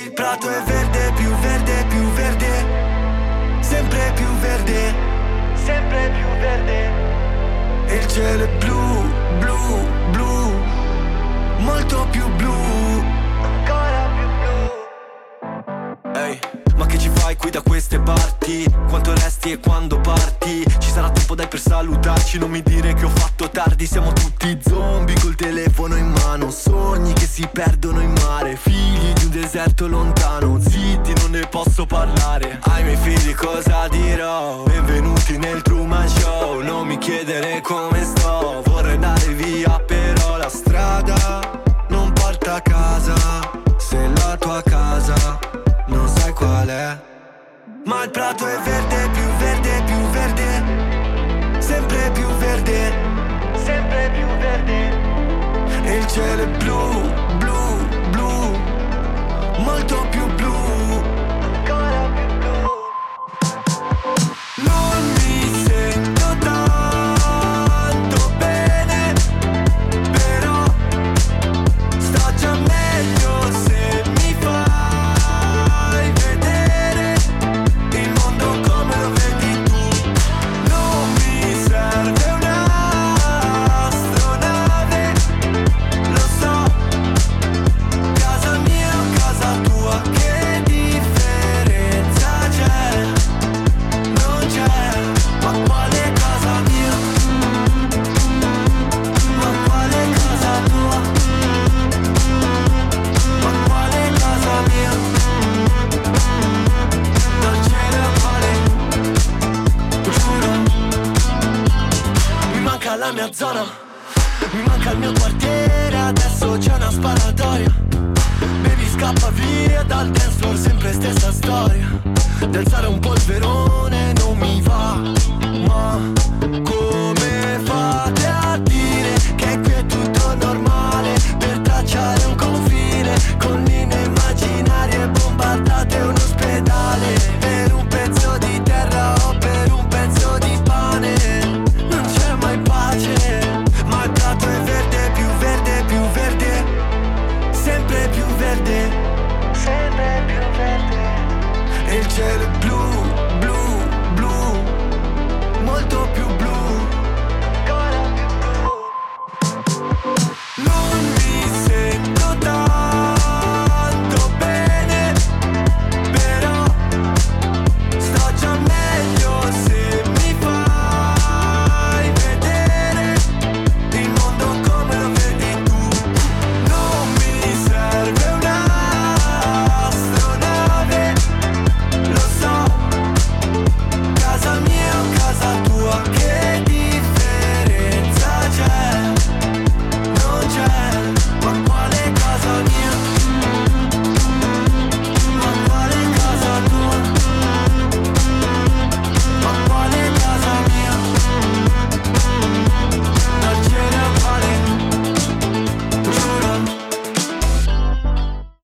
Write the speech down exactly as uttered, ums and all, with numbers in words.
Il prato è verde, più verde, più verde, sempre più verde, sempre più verde. E il cielo è blu, blu, blu, molto più blu, ancora più blu. Ehi, hey, ma che ci fai qui da queste parti? Quanto resti e quando parti? Ci sarà tempo dai per salutarci, non mi dire che ho fatto tardi. Siamo tutti zombie col telefono in mano, sogni che si perdono in mare, figli di un deserto lontano, zitti non ne posso parlare. Ai miei figli cosa dirò? Benvenuti nel Truman Show, non mi chiedere come sto, vorrei andare via però la strada non porta a casa. Se la tua casa non sai qual è, ma il prato è verde, più verde, più verde, sempre più verde, sempre più verde. E il cielo è blu, blu, blu, molto più blu, ancora più blu. Non mi sento tanto bene, però sto già meglio se mi fai vedere il mondo come lo vedi tu. Non mi serve un'astronave, lo so, casa mia o casa tua, che differenza c'è? Non c'è, ma quale casa mia? Ma quale casa tua? Ma quale casa mia? Non ce ne vale, giuro. Mi manca la mia zona, mi manca il mio quartiere, adesso c'è una sparatoria. Baby scappa via dal dance floor, sempre stessa storia. Di alzare un polverone non mi va, ma come fate a dire che qui è tutto normale? Per tracciare un confine con linee immaginarie, bombardate un ospedale per un pezzo di terra o per un pezzo di pane. Non c'è mai pace, ma il prato è verde, più verde, più verde, sempre più verde, sempre più verde. E il cielo è blu, blu, blu, molto più